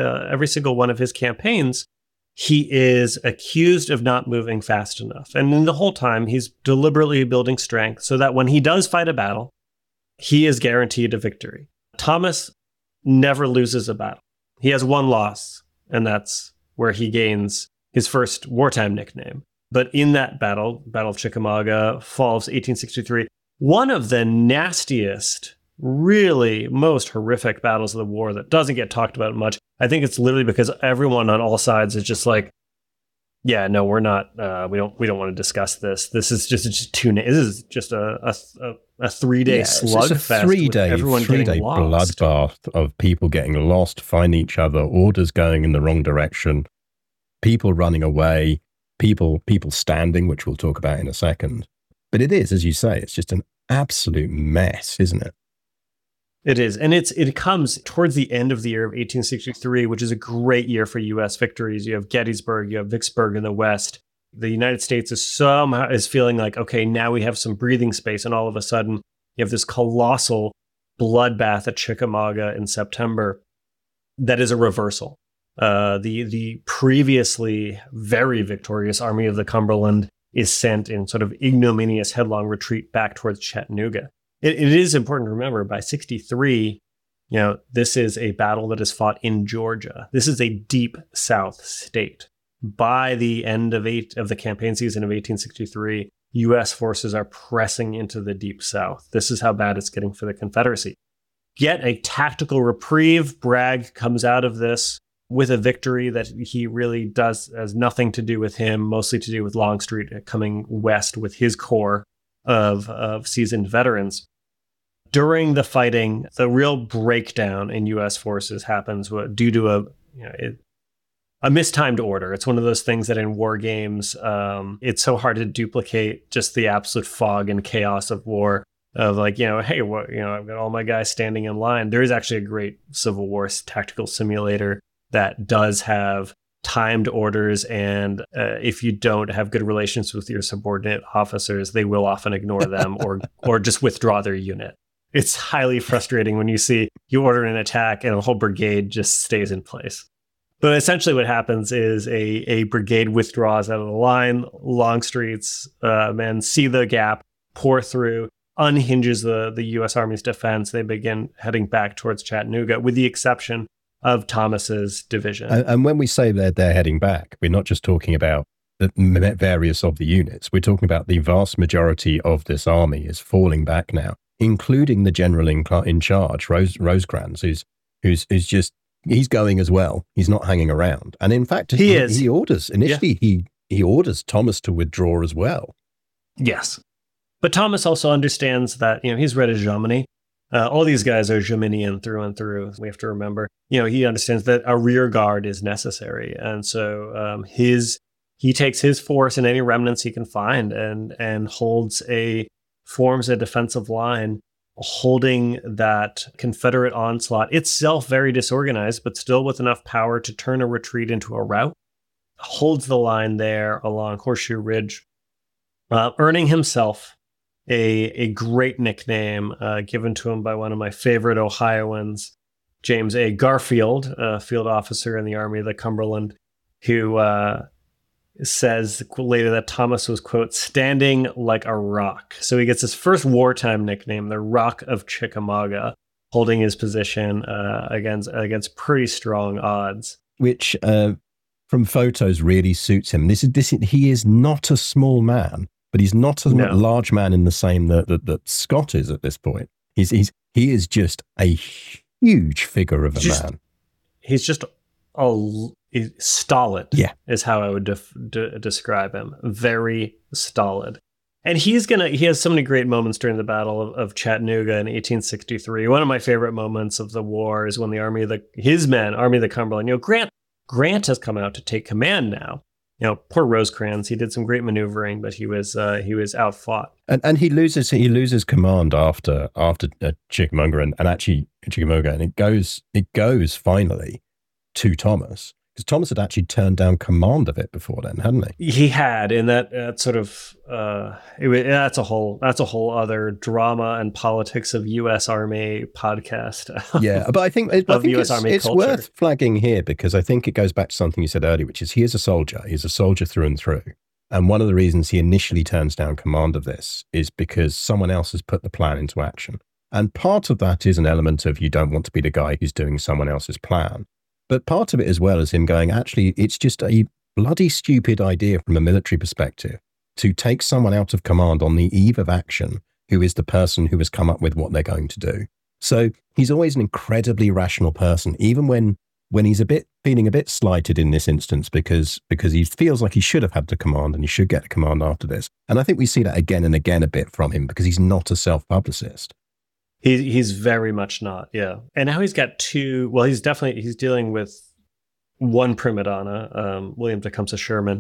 B: one of his campaigns, he is accused of not moving fast enough. And in the whole time, he's deliberately building strength so that when he does fight a battle, he is guaranteed a victory. Thomas never loses a battle. He has one loss, and that's where he gains his first wartime nickname. But in that Battle of Chickamauga, fall of 1863, one of the nastiest, really most horrific battles of the war that doesn't get talked about much. I think it's literally because everyone on all sides is just like, yeah, no, we're not. We don't want to discuss this. This is just this is just a 3-day slugfest.
A: Three-day bloodbath of people getting lost, finding each other, orders going in the wrong direction, people running away, people standing, which we'll talk about in a second. But it is, as you say, it's just an absolute mess, isn't it?
B: It is. And it comes towards the end of the year of 1863, which is a great year for U.S. victories. You have Gettysburg, you have Vicksburg in the West. The United States is feeling like, okay, now we have some breathing space. And all of a sudden, you have this colossal bloodbath at Chickamauga in September that is a reversal. The previously very victorious Army of the Cumberland is sent in sort of ignominious headlong retreat back towards Chattanooga. It is important to remember by 63, this is a battle that is fought in Georgia. This is a deep South state. By the end of the campaign season of 1863, U.S. forces are pressing into the deep South. This is how bad it's getting for the Confederacy. Yet a tactical reprieve. Bragg comes out of this with a victory that he really has nothing to do with him, mostly to do with Longstreet coming west with his corps of seasoned veterans. During the fighting, the real breakdown in U.S. forces happens due to a mistimed order. It's one of those things that in war games, it's so hard to duplicate just the absolute fog and chaos of war. Of like, hey, I've got all my guys standing in line. There is actually a great Civil War tactical simulator that does have timed orders, and if you don't have good relations with your subordinate officers, they will often ignore them or just withdraw their unit. It's highly frustrating when you order an attack and a whole brigade just stays in place. But essentially what happens is a brigade withdraws out of the line. Longstreet's men see the gap, pour through, unhinges the U.S. Army's defense. They begin heading back towards Chattanooga, with the exception of Thomas's division.
A: And when we say they're heading back, we're not just talking about the various of the units. We're talking about the vast majority of this army is falling back now, including the general in charge, Rosecrans, who's just, he's going as well. He's not hanging around. And in fact, he orders he orders Thomas to withdraw as well.
B: Yes. But Thomas also understands that, he's read his Jomini. All these guys are Jominian through and through. We have to remember, he understands that a rear guard is necessary. And so he takes his force and any remnants he can find and forms a defensive line holding that Confederate onslaught, itself very disorganized, but still with enough power to turn a retreat into a rout, holds the line there along Horseshoe Ridge, earning himself a great nickname given to him by one of my favorite Ohioans, James A. Garfield, a field officer in the Army of the Cumberland, who says later that Thomas was, quote, standing like a rock. So he gets his first wartime nickname, the Rock of Chickamauga, holding his position against pretty strong odds.
A: Which, from photos, really suits him. He is not a small man. But he's not a large man in the same that Scott is at this point. He is just a huge figure of a man. He's
B: just stolid. Yeah, is how I would describe him. Very stolid. And he has so many great moments during the Battle of Chattanooga in 1863. One of my favorite moments of the war is when the Army of the Cumberland, Grant has come out to take command now. Poor Rosecrans, he did some great maneuvering, but he was outfought.
A: And he loses command after Chickamauga and actually Chickamauga, and it goes finally to Thomas. Because Thomas had actually turned down command of it before then, hadn't he?
B: He had, and that sort of that's a whole other drama and politics of U.S. Army podcast.
A: Yeah, but I think it's worth flagging here because I think it goes back to something you said earlier, which is he is a soldier. He's a soldier through and through. And one of the reasons he initially turns down command of this is because someone else has put the plan into action. And part of that is an element of you don't want to be the guy who's doing someone else's plan. But part of it as well is him going, actually, it's just a bloody stupid idea from a military perspective to take someone out of command on the eve of action who is the person who has come up with what they're going to do. So he's always an incredibly rational person, even when he's feeling a bit slighted in this instance because he feels like he should have had the command and he should get the command after this. And I think we see that again and again a bit from him because he's not a self-publicist.
B: He's very much not, yeah. And now he's got two. Well, he's dealing with one prima donna, William Tecumseh Sherman,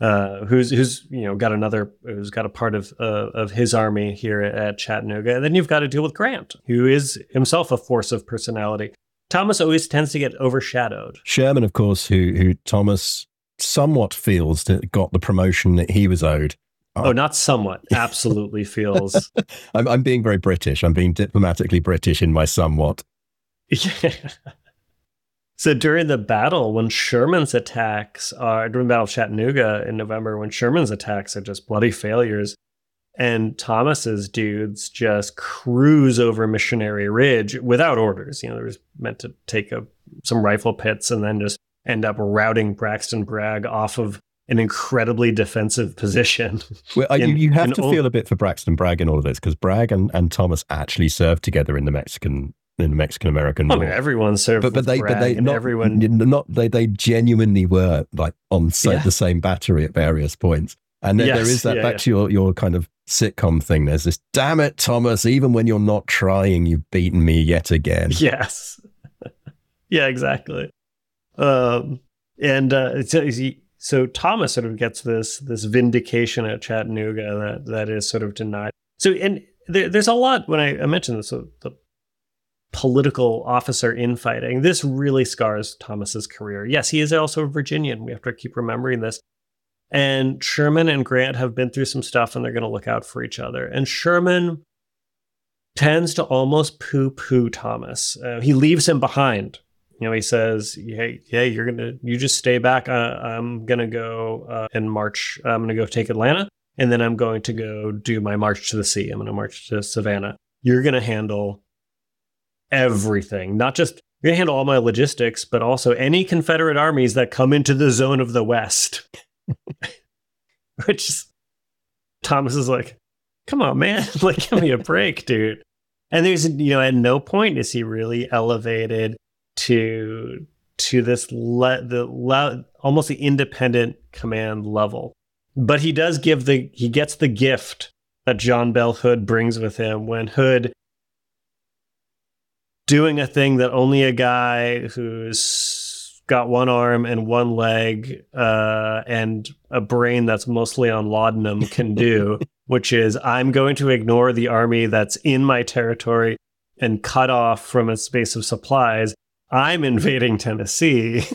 B: who's got a part of his army here at Chattanooga. And then you've got to deal with Grant, who is himself a force of personality. Thomas always tends to get overshadowed.
A: Sherman, of course, who Thomas somewhat feels that got the promotion that he was owed.
B: Oh, not somewhat. Absolutely feels.
A: I'm being very British. I'm being diplomatically British in my somewhat.
B: Yeah. So during the battle, when Sherman's attacks are, during the Battle of Chattanooga in November, when Sherman's attacks are just bloody failures, and Thomas's dudes just cruise over Missionary Ridge without orders. They were meant to take some rifle pits and then just end up routing Braxton Bragg off of an incredibly defensive position.
A: Well, you have to feel a bit for Braxton Bragg in all of this, because Bragg and Thomas actually served together in the Mexican-American War.
B: I mean, everyone served,
A: but they genuinely were like on the same battery at various points. And then there is that back to your kind of sitcom thing. There's this, damn it, Thomas, even when you're not trying, you've beaten me yet again.
B: Yes. Yeah, exactly. So Thomas sort of gets this vindication at Chattanooga that is sort of denied. So, and there's a lot, when I mentioned this, the political officer infighting, this really scars Thomas's career. Yes, he is also a Virginian. We have to keep remembering this. And Sherman and Grant have been through some stuff, and they're going to look out for each other. And Sherman tends to almost poo-poo Thomas. He leaves him behind. He says, hey, you just stay back. I'm going to go and march. I'm going to go take Atlanta, and then I'm going to go do my march to the sea. I'm going to march to Savannah. You're going to handle everything, not just, you're going to handle all my logistics, but also any Confederate armies that come into the zone of the West. Which Thomas is like, come on, man, like, give me a break, dude. And there's, at no point is he really elevated to this almost the independent command level. But he does he gets the gift that John Bell Hood brings with him, when Hood, doing a thing that only a guy who's got one arm and one leg and a brain that's mostly on laudanum can do, which is, I'm going to ignore the army that's in my territory and cut off from its base of supplies. I'm invading Tennessee.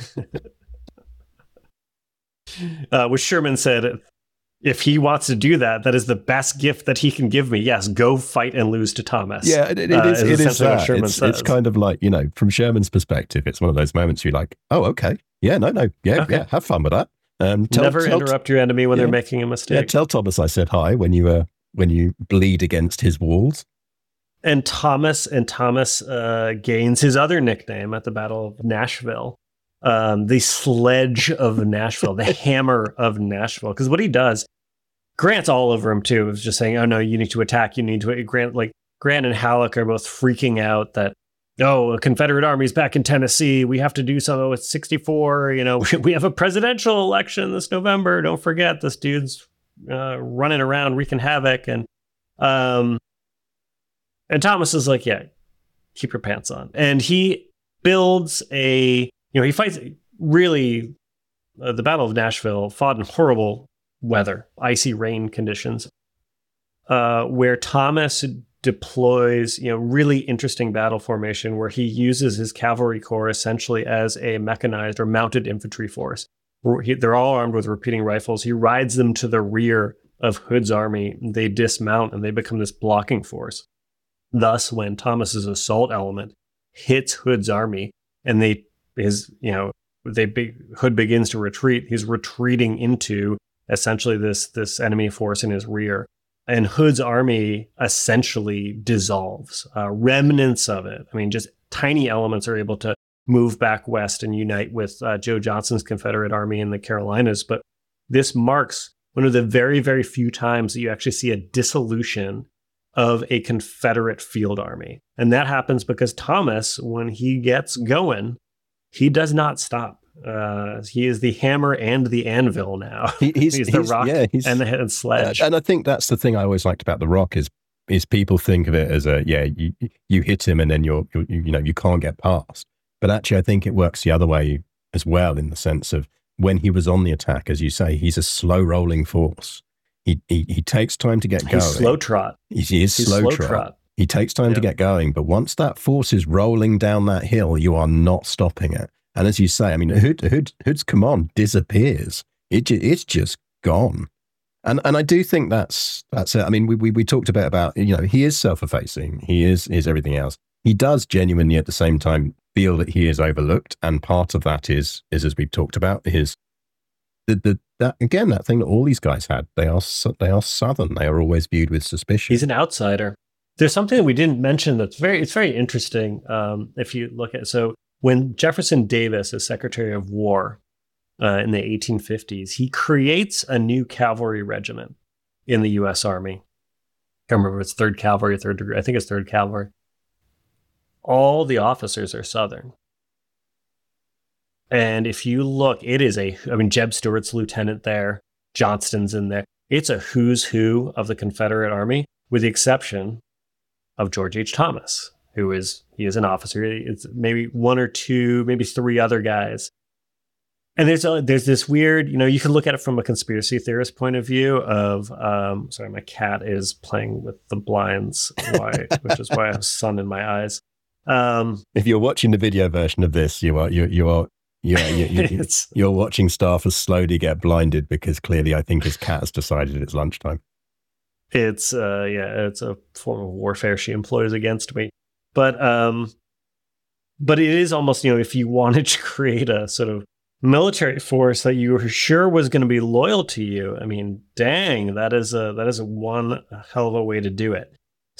B: Which Sherman said, if he wants to do that, that is the best gift that he can give me. Yes, go fight and lose to Thomas.
A: Yeah, it is that. What Sherman says. It's kind of like, from Sherman's perspective, it's one of those moments where you're like, oh, okay. Yeah, no. Yeah, okay. Yeah, have fun with that.
B: Never interrupt your enemy when they're making a mistake.
A: Yeah, tell Thomas I said hi when you bleed against his walls.
B: And Thomas gains his other nickname at the Battle of Nashville. The Sledge of Nashville, the Hammer of Nashville. Because what he does, Grant's all over him too. It's just saying, oh no, you need to attack. Grant and Halleck are both freaking out that, a Confederate army's back in Tennessee. We have to do something with 64. We have a presidential election this November. Don't forget, this dude's running around wreaking havoc. And Thomas is like, yeah, keep your pants on. And he builds he fights really, the Battle of Nashville fought in horrible weather, icy rain conditions, where Thomas deploys, really interesting battle formation where he uses his cavalry corps essentially as a mechanized or mounted infantry force. They're all armed with repeating rifles. He rides them to the rear of Hood's army. They dismount and they become this blocking force. Thus, when Thomas's assault element hits Hood's army and Hood begins to retreat, he's retreating into essentially this enemy force in his rear. And Hood's army essentially dissolves. Remnants of it, just tiny elements, are able to move back west and unite with Joe Johnston's Confederate army in the Carolinas. But this marks one of the very, very few times that you actually see a dissolution of a Confederate field army. And that happens because Thomas, when he gets going, he does not stop. He is the hammer and the anvil now. He's the rock and the head sledge.
A: And I think that's the thing I always liked about the Rock is people think of it as you hit him and then you can't get past. But actually, I think it works the other way as well, in the sense of when he was on the attack, as you say, he's a slow rolling force. He takes time to get going.
B: He's slow trot.
A: He is slow trot. He takes time to get going, but once that force is rolling down that hill, you are not stopping it. And as you say, I mean, Hood's command disappears. It's just gone. And I do think that's it. I mean, we talked a bit about, he is self-effacing. He is everything else. He does genuinely at the same time feel that he is overlooked. And part of that is as we've talked about, that thing that all these guys had. They are Southern. They are always viewed with suspicion.
B: He's an outsider. There's something that we didn't mention it's very interesting. If you look at, so when Jefferson Davis is Secretary of War in the 1850s, he creates a new cavalry regiment in the U.S. Army. I can't remember if it's 3rd Cavalry or 3rd Degree. I think it's 3rd Cavalry. All the officers are Southern. And if you look, Jeb Stuart's lieutenant there, Johnston's in there. It's a who's who of the Confederate Army, with the exception of George H. Thomas, he is an officer. It's maybe 1 or 2, maybe 3 other guys. And there's this weird, you can look at it from a conspiracy theorist point of view of, sorry, my cat is playing with the blinds, which is why I have sun in my eyes.
A: If you're watching the video version of this, you're watching Stafford slowly get blinded because clearly I think his cat has decided it's lunchtime.
B: It's a form of warfare she employs against me. But it is almost, if you wanted to create a sort of military force that you were sure was going to be loyal to you, I mean, dang, that is one hell of a way to do it.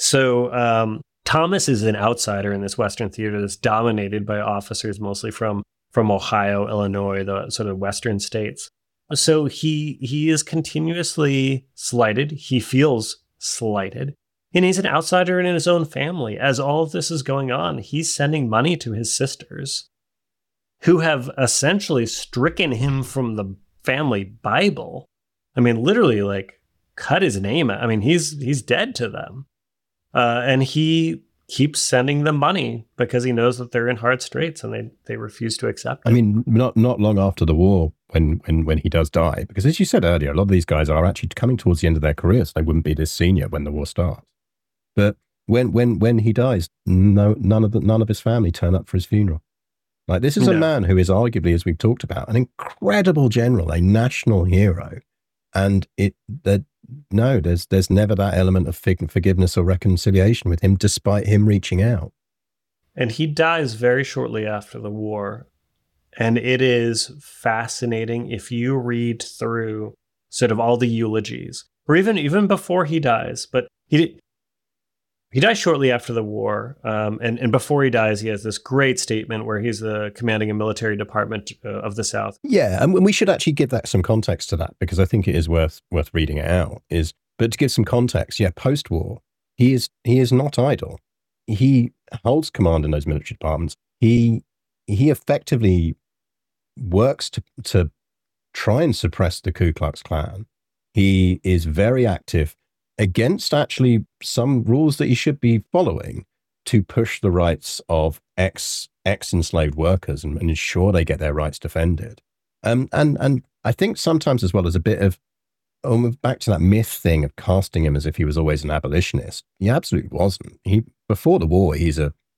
B: So Thomas is an outsider in this Western theater that's dominated by officers mostly from Ohio, Illinois, the sort of Western states. So he is continuously slighted. He feels slighted. And he's an outsider in his own family. As all of this is going on, he's sending money to his sisters who have essentially stricken him from the family Bible. I mean, literally cut his name out. I mean, he's dead to them. And he keeps sending them money because he knows that they're in hard straits and they refuse to accept it.
A: I mean, not long after the war when he does die, because as you said earlier, a lot of these guys are actually coming towards the end of their careers. They wouldn't be this senior when the war starts. But when he dies, none of his family turn up for his funeral. This is a man who is arguably, as we've talked about, an incredible general, a national hero. And there's never that element of forgiveness or reconciliation with him, despite him reaching out.
B: And he dies very shortly after the war. And it is fascinating if you read through sort of all the eulogies, or even before he dies. But he dies shortly after the war. And before he dies, he has this great statement where he's commanding a military department of the South.
A: Yeah, and we should actually give that some context to that, because I think it is worth reading it out. But to give some context, post-war, he is not idle. He holds command in those military departments. He effectively works to try and suppress the Ku Klux Klan. He is very active against actually some rules that he should be following to push the rights of ex-enslaved workers and ensure they get their rights defended. And I think sometimes as well as a bit of back to that myth thing of casting him as if he was always an abolitionist. He absolutely wasn't. Before the war, he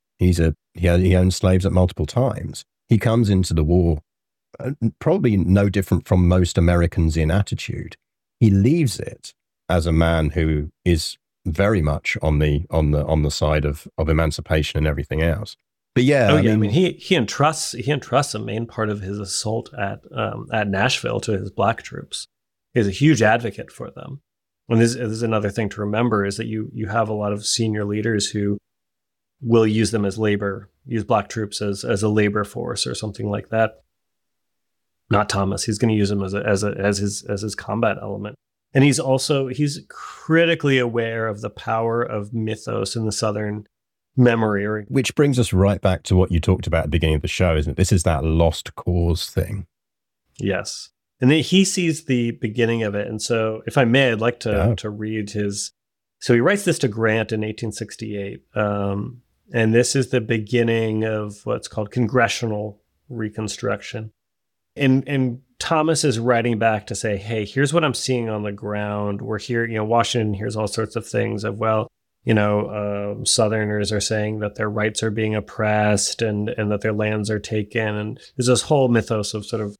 A: owned slaves at multiple times. He comes into the war probably no different from most Americans in attitude. He leaves it as a man who is very much on the side of emancipation and everything else. But yeah,
B: I mean, he entrusts a main part of his assault at Nashville to his black troops. He's a huge advocate for them. And this is another thing to remember, is that you have a lot of senior leaders who will use them as use black troops as a labor force or something like that. Not Thomas. He's going to use them as his combat element. And he's critically aware of the power of mythos in the Southern memory.
A: Which brings us right back to what you talked about at the beginning of the show, isn't it? This is that lost cause thing.
B: Yes. And then he sees the beginning of it. And so, if I may, I'd like to read his... So he writes this to Grant in 1868. And this is the beginning of what's called Congressional Reconstruction. And Thomas is writing back to say, hey, here's what I'm seeing on the ground. We're here, Washington hears all sorts of things of, Southerners are saying that their rights are being oppressed and that their lands are taken. And there's this whole mythos of sort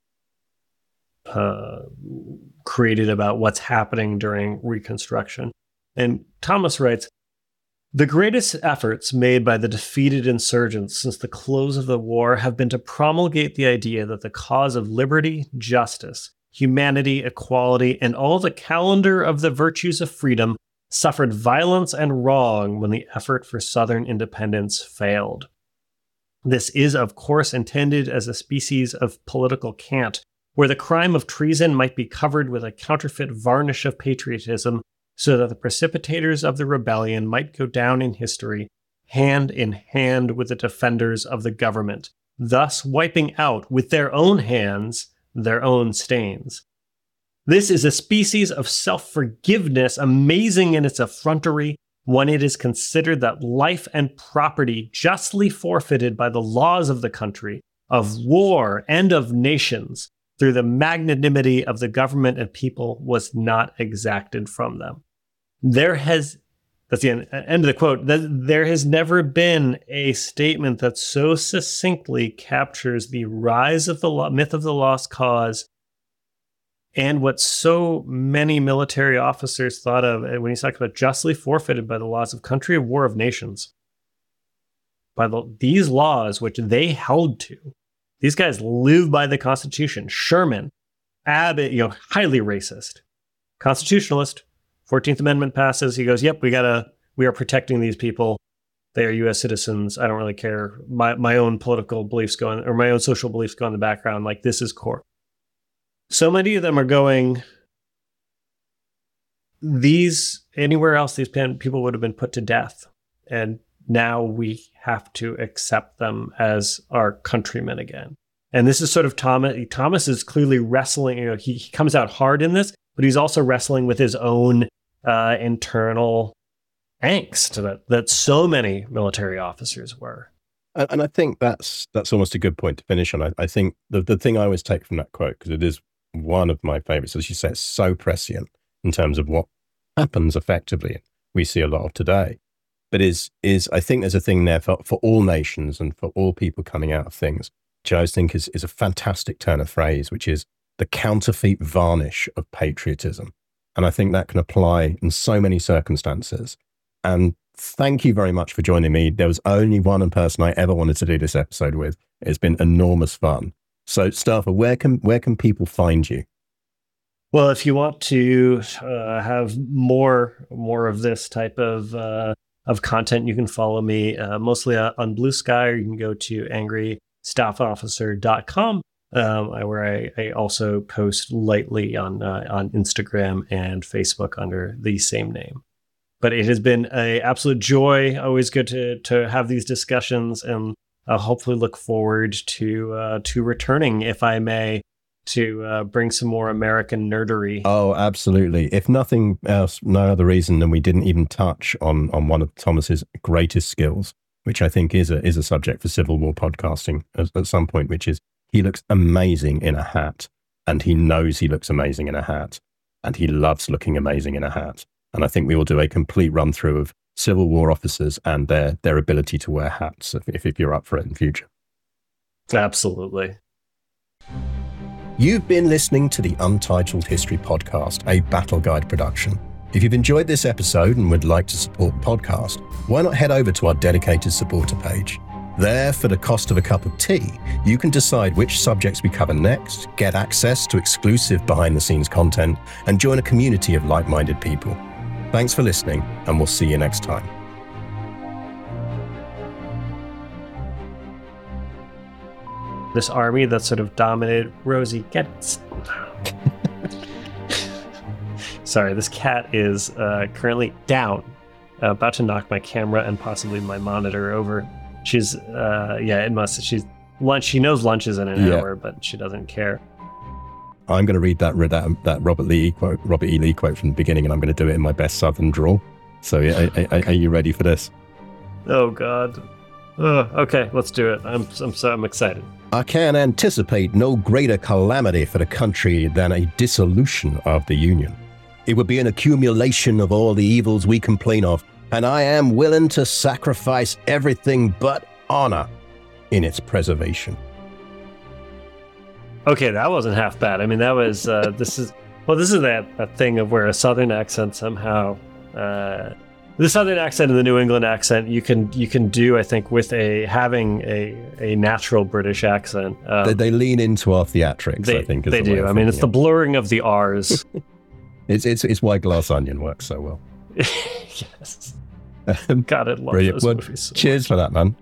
B: of created about what's happening during Reconstruction. And Thomas writes, the greatest efforts made by the defeated insurgents since the close of the war have been to promulgate the idea that the cause of liberty, justice, humanity, equality, and all the calendar of the virtues of freedom suffered violence and wrong when the effort for Southern independence failed. This is, of course, intended as a species of political cant, where the crime of treason might be covered with a counterfeit varnish of patriotism, so that the precipitators of the rebellion might go down in history hand in hand with the defenders of the government, thus wiping out with their own hands their own stains. This is a species of self-forgiveness amazing in its effrontery when it is considered that life and property justly forfeited by the laws of the country, of war, and of nations, through the magnanimity of the government and people, was not exacted from them. That's the end of the quote, there has never been a statement that so succinctly captures the rise of the myth of the lost cause and what so many military officers thought of when he's talking about justly forfeited by the laws of country, of war, of nations. By these laws, which they held to. These guys live by the Constitution. Sherman, Abbott, highly racist. Constitutionalist, 14th Amendment passes. He goes, yep, we are protecting these people. They are U.S. citizens. I don't really care. My own political beliefs or my own social beliefs go in the background. Like, this is core. So many of them are going, anywhere else, these people would have been put to death. And now we have to accept them as our countrymen again. And this is sort of Thomas. Thomas is clearly wrestling. He comes out hard in this, but he's also wrestling with his own internal angst that so many military officers were.
A: And I think that's almost a good point to finish on. I think the thing I always take from that quote, because it is one of my favorites, as you say, it's so prescient in terms of what happens effectively. We see a lot of today. But is I think there's a thing there for all nations and for all people coming out of things, which I always think is a fantastic turn of phrase, which is the counterfeit varnish of patriotism. And I think that can apply in so many circumstances. And thank you very much for joining me. There was only one person I ever wanted to do this episode with. It's been enormous fun. So, Stafford, where can people find you?
B: Well, if you want to have more of this type of content, you can follow me mostly on Blue Sky, or you can go to angrystaffofficer.com, where I also post lightly on Instagram and Facebook under the same name. But it has been an absolute joy. Always good to have these discussions, and hopefully look forward to returning, if I may, to bring some more American nerdery.
A: Oh, absolutely. If nothing else, no other reason than we didn't even touch on one of Thomas's greatest skills, which I think is a subject for Civil War podcasting at some point, which is he looks amazing in a hat, and he knows he looks amazing in a hat, and he loves looking amazing in a hat. And I think we will do a complete run through of Civil War officers and their ability to wear hats if you're up for it in future.
B: Absolutely.
A: You've been listening to the Untitled History Podcast, a Battle Guide production. If you've enjoyed this episode and would like to support the podcast, why not head over to our dedicated supporter page? There, for the cost of a cup of tea, you can decide which subjects we cover next, get access to exclusive behind-the-scenes content, and join a community of like-minded people. Thanks for listening, and we'll see you next time.
B: This army that sort of dominated Rosie gets... Sorry, this cat is currently down, about to knock my camera and possibly my monitor over. She's, it must. She knows lunch is in an hour, but she doesn't care.
A: I'm going to read that Robert E. Lee quote from the beginning, and I'm going to do it in my best Southern drawl. So, are you ready for this?
B: Oh God. Okay, let's do it. I'm excited.
A: I can anticipate no greater calamity for the country than a dissolution of the Union. It would be an accumulation of all the evils we complain of, and I am willing to sacrifice everything but honor in its preservation.
B: Okay, that wasn't half bad. I mean, that was this is that thing of where a Southern accent somehow the Southern accent and the New England accent you can do, I think, with having a natural British accent.
A: They lean into our theatrics, I think.
B: They do. I mean, it's the blurring of the R's.
A: It's why Glass Onion works so well.
B: Yes. God, I love those movies so
A: cheers
B: much.
A: for that, man.